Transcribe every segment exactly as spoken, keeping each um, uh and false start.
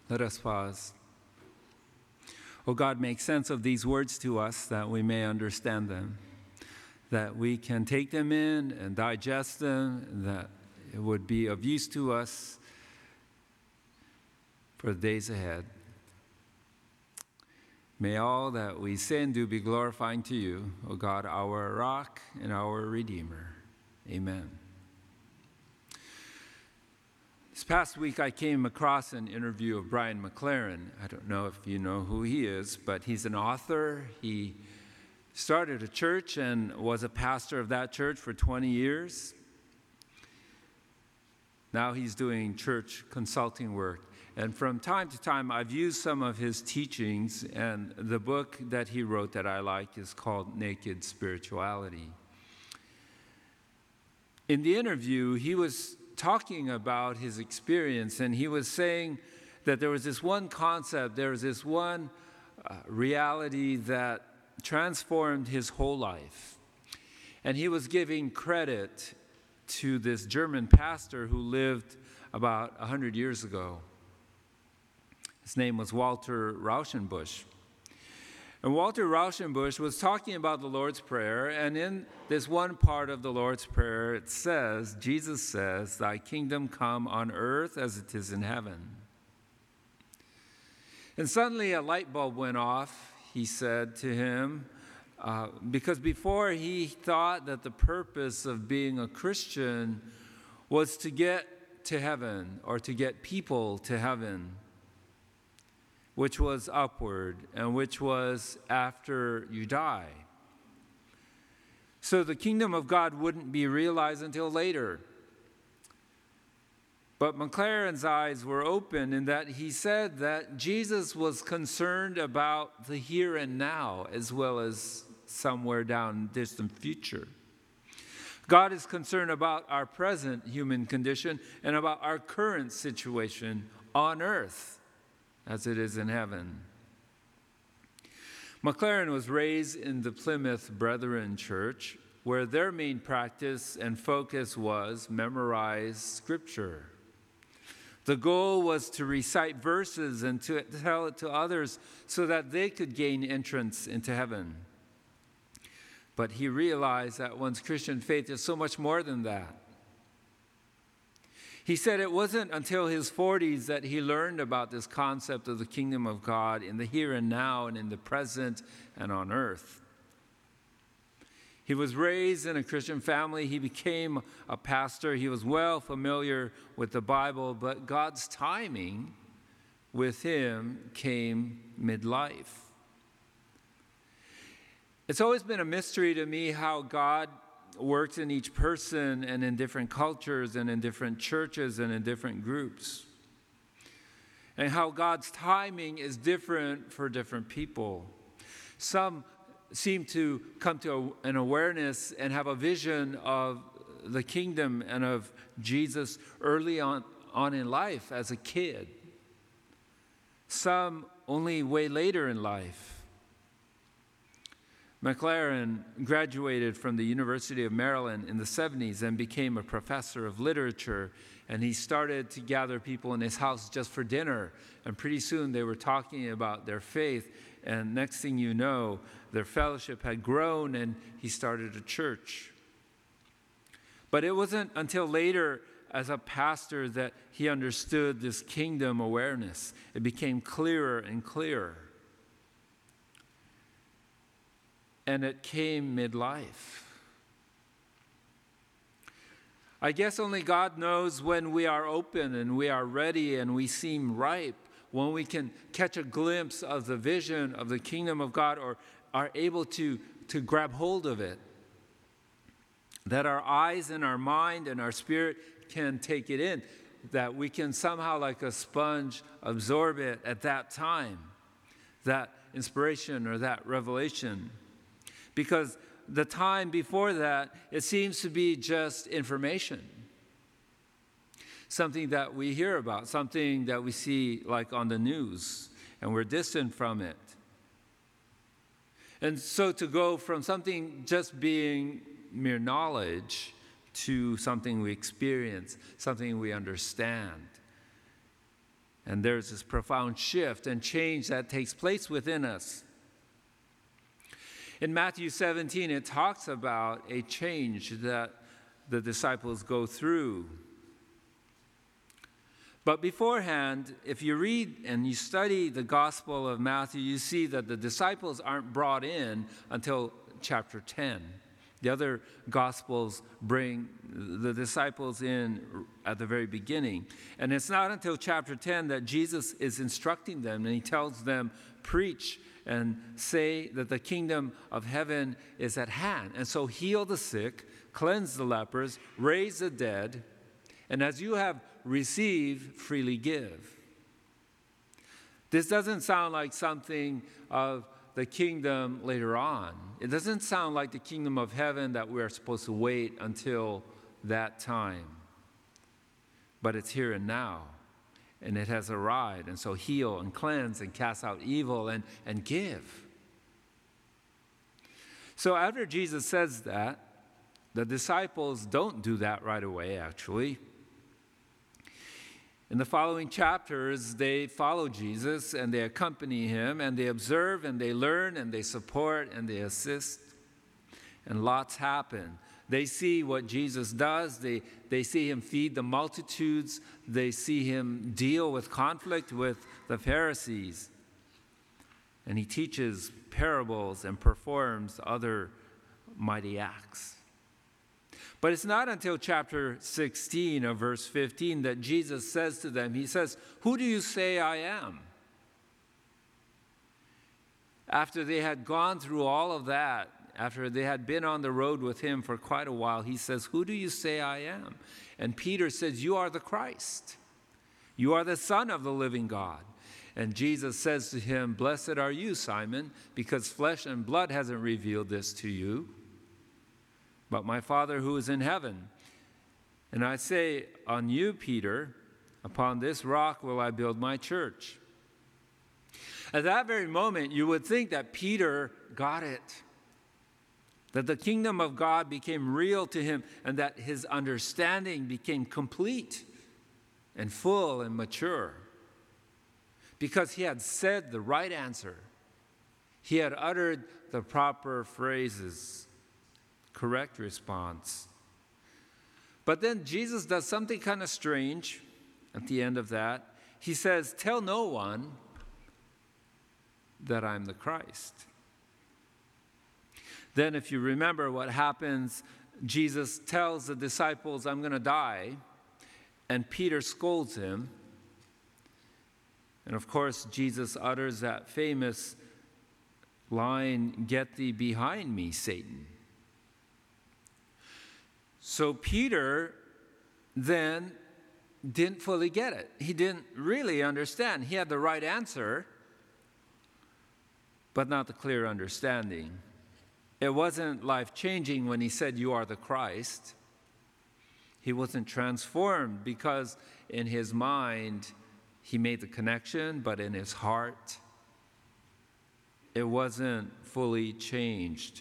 Let us pause. Oh God, make sense of these words to us that we may understand them, that we can take them in and digest them, and that it would be of use to us for the days ahead. May all that we say and do be glorifying to you, O God, our rock and our Redeemer. Amen. This past week, I came across an interview of Brian McLaren. I don't know if you know who he is, but he's an author. He started a church and was a pastor of that church for twenty years. Now he's doing church consulting work. And from time to time, I've used some of his teachings, and the book that he wrote that I like is called Naked Spirituality. In the interview, he was talking about his experience, and he was saying that there was this one concept, there was this one uh, reality that transformed his whole life. And he was giving credit to this German pastor who lived about one hundred years ago. His name was Walter Rauschenbusch. And Walter Rauschenbusch was talking about the Lord's Prayer, and in this one part of the Lord's Prayer, it says, Jesus says, "Thy kingdom come on earth as it is in heaven." And suddenly a light bulb went off, he said to him, uh, because before he thought that the purpose of being a Christian was to get to heaven or to get people to heaven, which was upward and which was after you die. So the kingdom of God wouldn't be realized until later. But McLaren's eyes were open in that he said that Jesus was concerned about the here and now as well as somewhere down the distant future. God is concerned about our present human condition and about our current situation on earth as it is in heaven. McLaren was raised in the Plymouth Brethren Church, where their main practice and focus was memorize Scripture. The goal was to recite verses and to tell it to others so that they could gain entrance into heaven. But he realized that one's Christian faith is so much more than that. He said it wasn't until his forties that he learned about this concept of the kingdom of God in the here and now and in the present and on earth. He was raised in a Christian family. He became a pastor. He was well familiar with the Bible, but God's timing with him came midlife. It's always been a mystery to me how God works in each person and in different cultures and in different churches and in different groups. And how God's timing is different for different people. Some seem to come to an awareness and have a vision of the kingdom and of Jesus early on, on in life as a kid. Some only way later in life. McLaren graduated from the University of Maryland in the seventies and became a professor of literature, and he started to gather people in his house just for dinner, and pretty soon they were talking about their faith, and next thing you know, their fellowship had grown and he started a church. But it wasn't until later as a pastor that he understood this kingdom awareness. It became clearer and clearer. And it came midlife. I guess only God knows when we are open and we are ready and we seem ripe, when we can catch a glimpse of the vision of the kingdom of God or are able to, to grab hold of it. That our eyes and our mind and our spirit can take it in. That we can somehow, like a sponge, absorb it at that time. That inspiration or that revelation. Because the time before that, it seems to be just information. Something that we hear about, something that we see like on the news, and we're distant from it. And so to go from something just being mere knowledge to something we experience, something we understand, And there's this profound shift and change that takes place within us. In Matthew seventeen, it talks about a change that the disciples go through. But beforehand, if you read and you study the Gospel of Matthew, you see that the disciples aren't brought in until chapter ten. The other Gospels bring the disciples in at the very beginning. And it's not until chapter ten that Jesus is instructing them, and he tells them, preach and say that the kingdom of heaven is at hand. And so heal the sick, cleanse the lepers, raise the dead, and as you have received, freely give. This doesn't sound like something of the kingdom later on. It doesn't sound like the kingdom of heaven that we're supposed to wait until that time. But it's here and now, and it has arrived. And so heal and cleanse and cast out evil and, and give. So after Jesus says that, the disciples don't do that right away, actually. In the following chapters, they follow Jesus and they accompany him and they observe and they learn and they support and they assist. And lots happen. They see what Jesus does. They, they see him feed the multitudes. They see him deal with conflict with the Pharisees. And he teaches parables and performs other mighty acts. But it's not until chapter sixteen of verse fifteen that Jesus says to them, he says, "Who do you say I am?" After they had gone through all of that, after they had been on the road with him for quite a while, he says, "Who do you say I am?" And Peter says, "You are the Christ. You are the Son of the living God." And Jesus says to him, "Blessed are you, Simon, because flesh and blood hasn't revealed this to you, but my Father who is in heaven. And I say on you, Peter, upon this rock will I build my church." At that very moment, you would think that Peter got it, that the kingdom of God became real to him, and that his understanding became complete and full and mature, because he had said the right answer. He had uttered the proper phrases. Correct response. But then Jesus does something kind of strange at the end of that. He says, "Tell no one that I'm the Christ." Then if you remember what happens, Jesus tells the disciples, "I'm going to die," and Peter scolds him. And of course, Jesus utters that famous line, "Get thee behind me, Satan." So Peter then didn't fully get it. He didn't really understand. He had the right answer, but not the clear understanding. It wasn't life-changing when he said, "You are the Christ." He wasn't transformed because in his mind he made the connection, but in his heart it wasn't fully changed.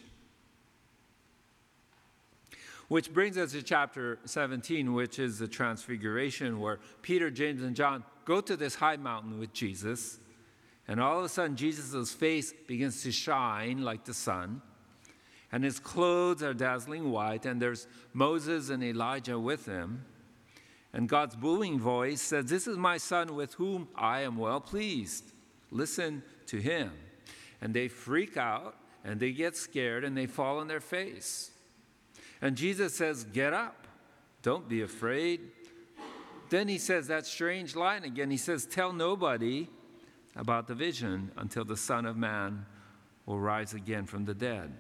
Which brings us to chapter seventeen, which is the transfiguration, where Peter, James, and John go to this high mountain with Jesus. And all of a sudden, Jesus' face begins to shine like the sun. And his clothes are dazzling white. And there's Moses and Elijah with him. And God's booming voice says, "This is my son with whom I am well pleased. Listen to him." And they freak out, and they get scared, and they fall on their face. And Jesus says, "Get up. Don't be afraid." Then he says that strange line again. He says, "Tell nobody about the vision until the Son of Man will rise again from the dead."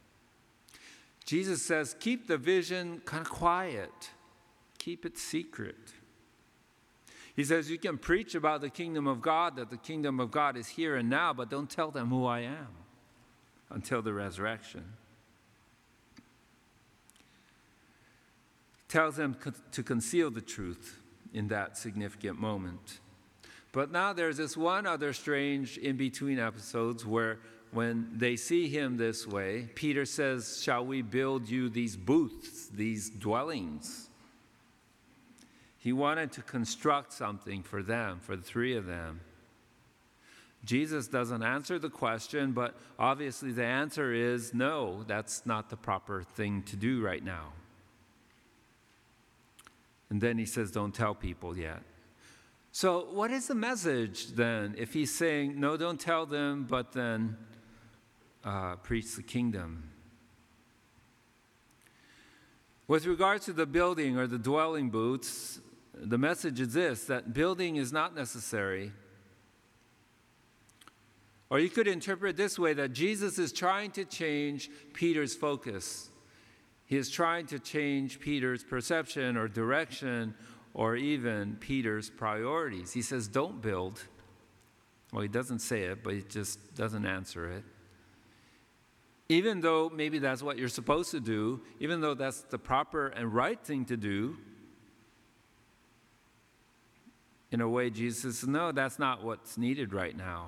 Jesus says, keep the vision kind of quiet. Keep it secret. He says, you can preach about the kingdom of God, that the kingdom of God is here and now, but don't tell them who I am until the resurrection. Tells them to conceal the truth in that significant moment. But now there's this one other strange in-between episodes where when they see him this way, Peter says, "Shall we build you these booths, these dwellings?" He wanted to construct something for them, for the three of them. Jesus doesn't answer the question, but obviously the answer is no, that's not the proper thing to do right now. And then he says, don't tell people yet. So what is the message then if he's saying, no, don't tell them, but then uh, preach the kingdom? With regards to the building or the dwelling booths, the message is this, that building is not necessary. Or you could interpret it this way, that Jesus is trying to change Peter's focus. He is trying to change Peter's perception or direction or even Peter's priorities. He says, don't build. Well, he doesn't say it, but he just doesn't answer it. Even though maybe that's what you're supposed to do, even though that's the proper and right thing to do, in a way, Jesus says, no, that's not what's needed right now.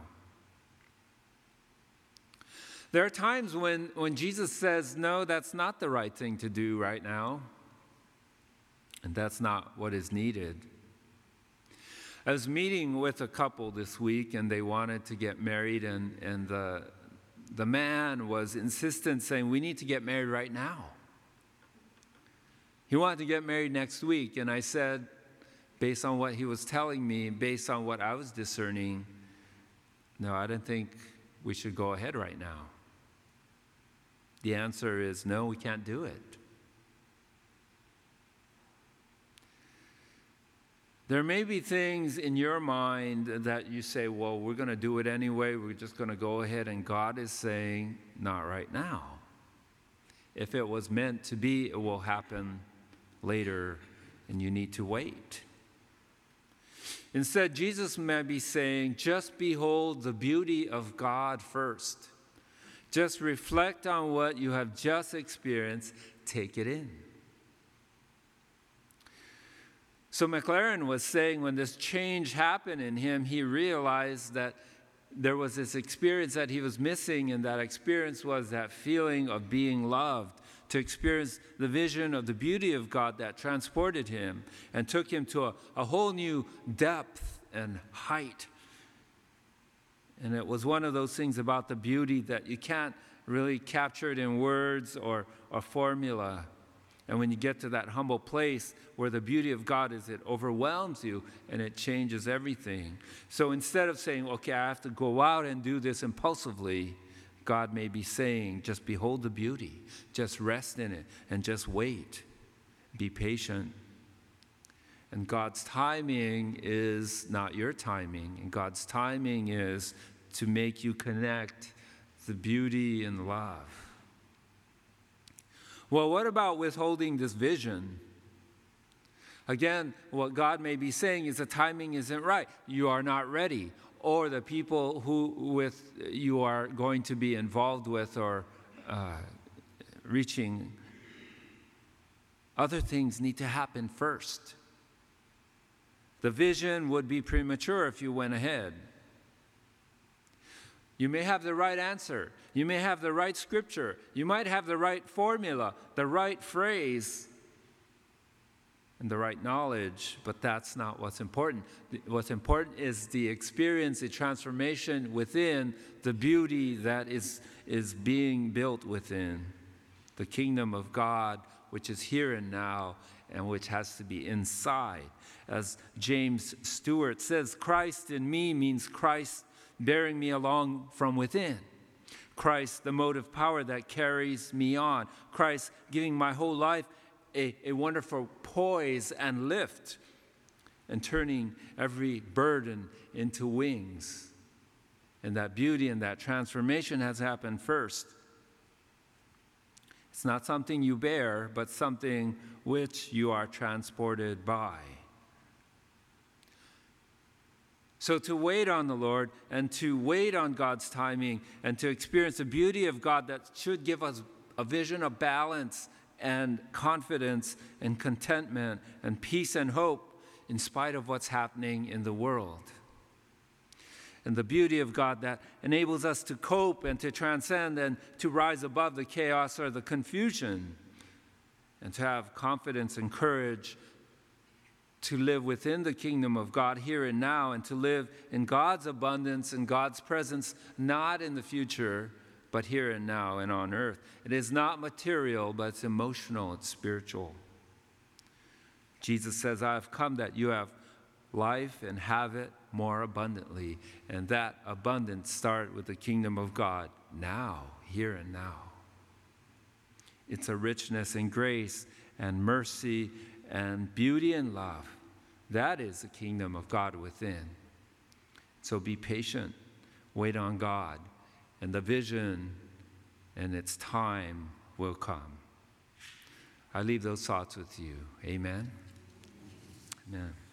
There are times when, when Jesus says, no, that's not the right thing to do right now. And that's not what is needed. I was meeting with a couple this week, and they wanted to get married, and, and the, the man was insistent, saying, we need to get married right now. He wanted to get married next week, and I said, based on what he was telling me, based on what I was discerning, no, I don't think we should go ahead right now. The answer is no, we can't do it. There may be things in your mind that you say, well, we're going to do it anyway. We're just going to go ahead. And God is saying, not right now. If it was meant to be, it will happen later, and you need to wait. Instead, Jesus may be saying, just behold the beauty of God first. Just reflect on what you have just experienced. Take it in. So McLaren was saying when this change happened in him, he realized that there was this experience that he was missing, and that experience was that feeling of being loved, to experience the vision of the beauty of God that transported him and took him to a, a whole new depth and height. And it was one of those things about the beauty that you can't really capture it in words or, or formula. And when you get to that humble place where the beauty of God is, it overwhelms you and it changes everything. So instead of saying, okay, I have to go out and do this impulsively, God may be saying, just behold the beauty, just rest in it, and just wait. Be patient. And God's timing is not your timing. And God's timing is to make you connect the beauty and love. Well, what about withholding this vision? Again, what God may be saying is the timing isn't right. You are not ready. Or the people who with you are going to be involved with or uh, reaching, other things need to happen first. The vision would be premature if you went ahead. You may have the right answer. You may have the right scripture. You might have the right formula, the right phrase, and the right knowledge, but that's not what's important. What's important is the experience, the transformation within, the beauty that is, is being built within. The kingdom of God, which is here and now, and which has to be inside. As James Stewart says, Christ in me means Christ bearing me along from within. Christ, the motive power that carries me on. Christ giving my whole life a, a wonderful poise and lift, and turning every burden into wings. And that beauty and that transformation has happened first. It's not something you bear, but something which you are transported by. So to wait on the Lord and to wait on God's timing and to experience the beauty of God that should give us a vision of balance and confidence and contentment and peace and hope in spite of what's happening in the world. And the beauty of God that enables us to cope and to transcend and to rise above the chaos or the confusion and to have confidence and courage to live within the kingdom of God here and now, and to live in God's abundance and God's presence, not in the future, but here and now and on earth. It is not material, but it's emotional, it's spiritual. Jesus says, I have come that you have life and have it more abundantly. And that abundance starts with the kingdom of God now, here and now. It's a richness and grace and mercy and beauty and love. That is the kingdom of God within. So be patient, wait on God, and the vision and its time will come. I leave those thoughts with you. Amen. Amen.